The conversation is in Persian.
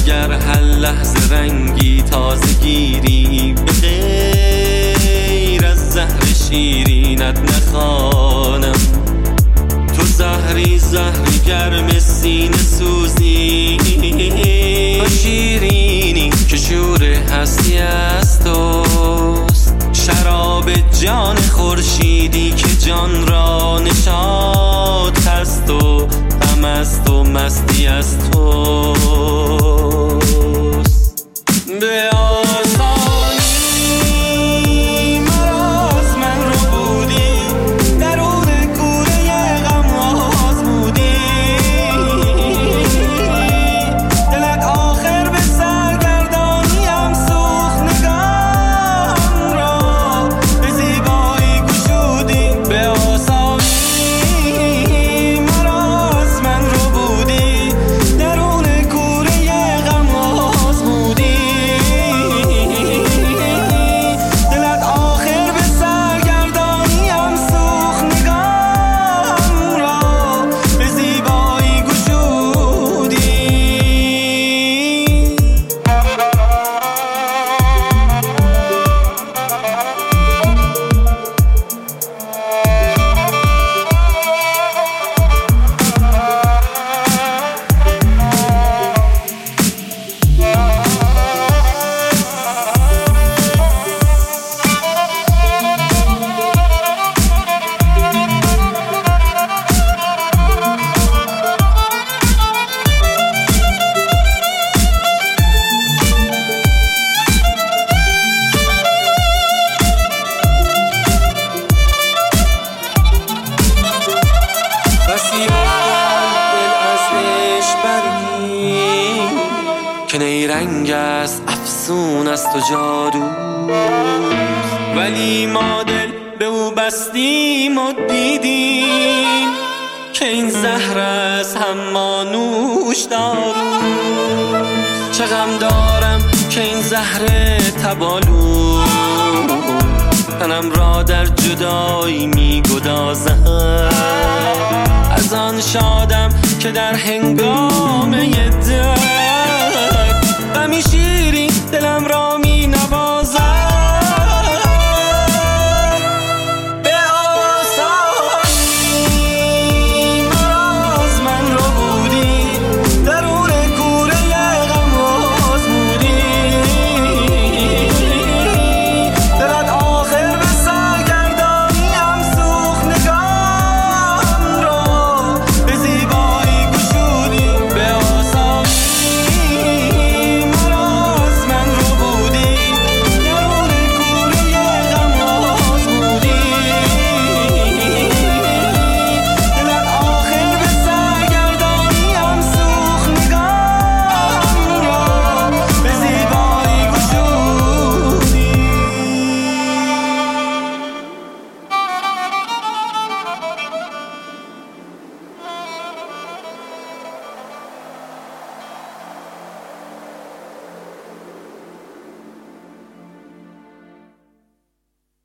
اگر هر لحظه رنگی تازه گیری، به غیر از زهر شیرینت نخوانم. تو زهری گرم سینه سوزی، تو شیرینی که شور هستی از توست. شراب جان خورشیدی که جان را نشاط هست و غم است و مستی از توست. به آسانی مرا از من رو بودی، درون کوره غم آزمودی. دلت آخر به سرگردانیم سوخت، نگاهم را به زیبایی گشودی. به آسانی مرا از من رو بودی، درون کوره غم آزمودی. دلت آخر به سرگردانیم سوخت، نگاهم را به زیبایی گشودی. که نیرنگ است، افسون است و جادو، ولی ما دل به او بستیم و دیدیم که این زهر است اما نوش دارو. چه غم دارم که این زهر تبالو تنم را در جدایی می گدازد. از آن شادم که در هنگامه دل